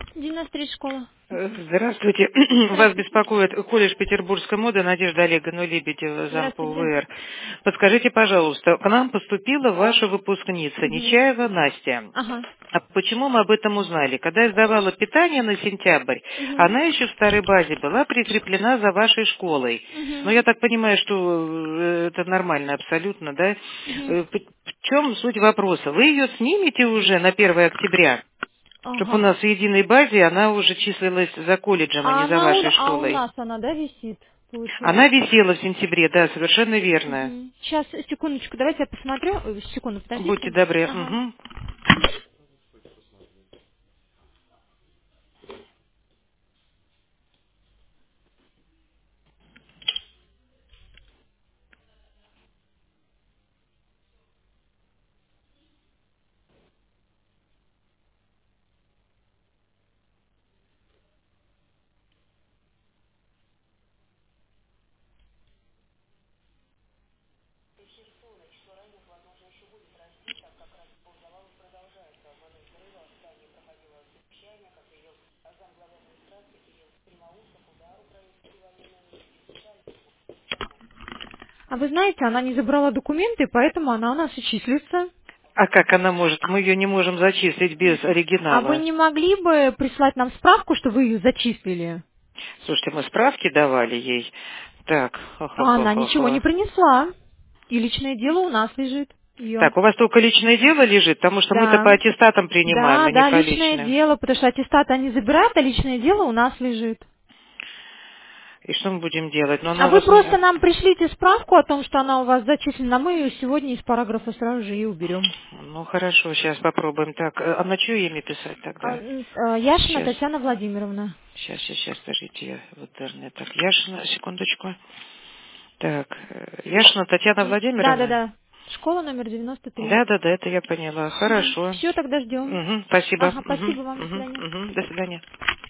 93 школа. Здравствуйте. Вас Здравствуйте. беспокоит колледж петербургской моды Надежда Олеговна Лебедева, зампо Здравствуйте. УВР. Подскажите, пожалуйста, к нам поступила ваша выпускница Мгм. Нечаева Настя. Ага. А почему мы об этом узнали? Когда я сдавала питание на сентябрь, Мгм. она еще в старой базе была прикреплена за вашей школой. Но Мгм. я так понимаю, что это нормально абсолютно, да? Мгм. В чем суть вопроса? Вы ее снимете уже на 1 октября? Чтобы у Ага. нас в единой базе она уже числилась за колледжем, а не за вашей У школой. нас она, да, висит, Она получается? висела в сентябре, да, совершенно верно. Угу. Сейчас, секундочку, давайте я посмотрю. Секунду, Будьте подождите. добры. Ага. Мгм. А вы знаете, она не забрала документы, поэтому она у нас и числится. А как она может? Мы ее не можем зачислить без А вы оригинала. не могли бы прислать нам справку, что вы ее зачислили? Слушайте, мы справки давали ей. Так, А она ничего не хо-хо-хо-хо. принесла. И личное дело у нас лежит. Ее. Так, у вас только личное дело лежит, потому что мы-то Да. по аттестатам принимаем, Да, а не да, по личное личным. дело, потому что аттестат они забирают, а личное дело у нас лежит. И что мы будем делать? Но А она у вы вас... просто нам пришлите справку о том, что она у вас зачислена, мы ее сегодня из параграфа сразу же и уберем. Ну, хорошо, сейчас попробуем. Так, а на чье имя писать тогда? Яшина Сейчас. Татьяна Владимировна. Сейчас, подождите, я в интернет. Так, Яшина, секундочку. Так, Яшина Татьяна Да, да, Владимировна? да. Школа номер 93. Да, это я поняла. Хорошо. Все, тогда ждем. Угу, спасибо. Ага, Угу, спасибо вам, до угу, свидания. угу. До свидания.